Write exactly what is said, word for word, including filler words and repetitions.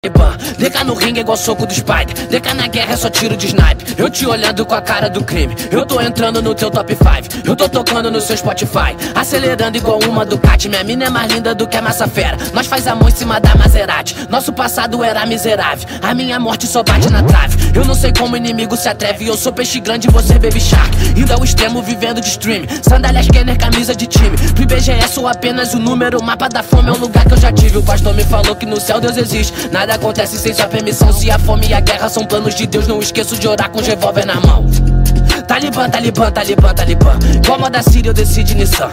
Liga no ringue é igual soco do Spider. Liga na guerra é só tiro de snipe. Eu te olhando com a cara do crime. Eu tô entrando no teu top cinco. Eu tô tocando no seu Spotify. Acelerando igual uma Ducati. Minha mina é mais linda do que a massa fera. Nós faz amor em cima da Maserati. Nosso passado era miserável. A minha morte só bate na trave. Eu não sei como o inimigo se atreve. Eu sou peixe grande e você baby shark. Indo ao extremo vivendo de stream. Sandália Kenner, camisa de time. Pro I B G S sou apenas o número. O mapa da fome é um lugar que eu já tive. O pastor me falou que no céu Deus existe. Nada acontece sem sua permissão. Se a fome e a guerra são planos de Deus, não esqueço de orar com o revólver na mão. Talibã, Talibã, Talibã, Talibã. Como a da Síria eu decidi Nissan.